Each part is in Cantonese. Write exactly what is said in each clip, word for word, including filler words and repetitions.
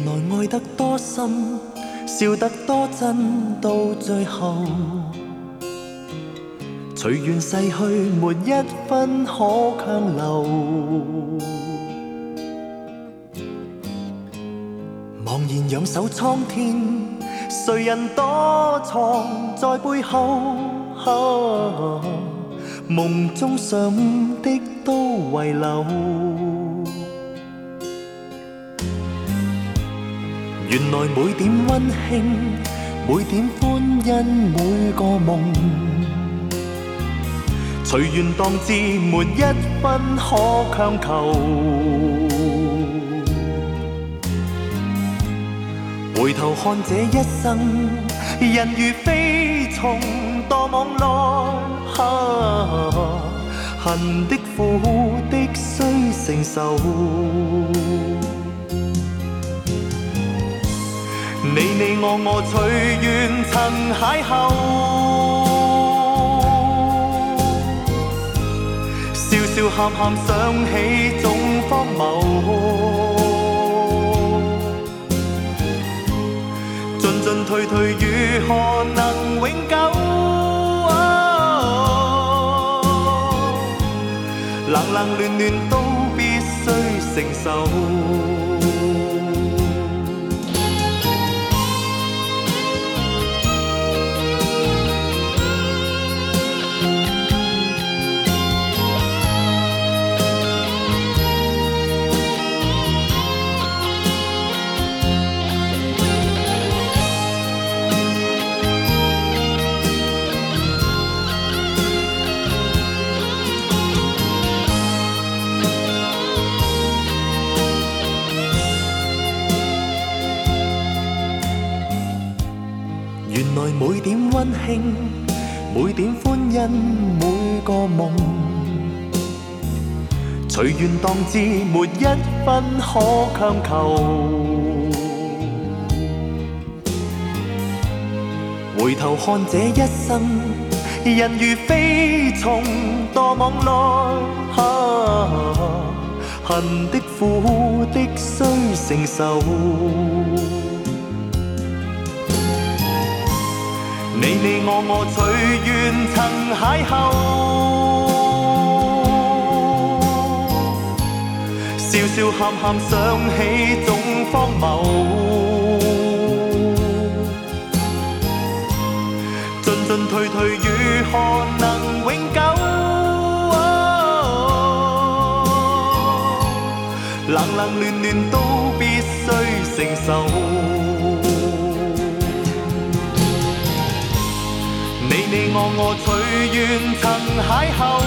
來愛得多深，笑得多真，到最後隨緣逝去，沒一分可強留。茫然仰首蒼天，誰人躲藏在背後？啊，夢中想的都遺留。原來每點溫馨，每點歡欣，每個夢隨緣當至，沒一分可強求。回頭看這一生，人如飛蟲墮網內，啊，恨的苦的須承受。你你我我隨緣曾邂逅，笑笑喊喊想起總荒謬，進進退退如何能永久？哦，冷冷暖暖都必須承受。原來每點溫馨，每點歡欣，每個夢隨緣當至，沒一分可強求。回頭看這一生，人如飛蟲墮網內，啊，恨的苦的須承受。你你我我隨緣曾邂逅，笑笑喊喊想起總荒謬，進進退退如何能永久？哦，冷冷暖暖都必須承受。你你我我隨緣曾邂逅，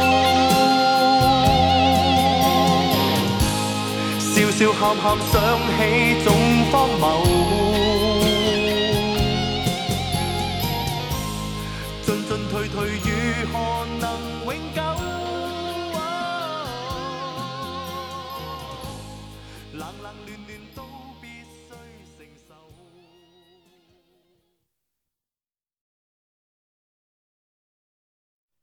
笑笑喊喊想起總荒謬，進進退退如何能永久？冷冷暖暖都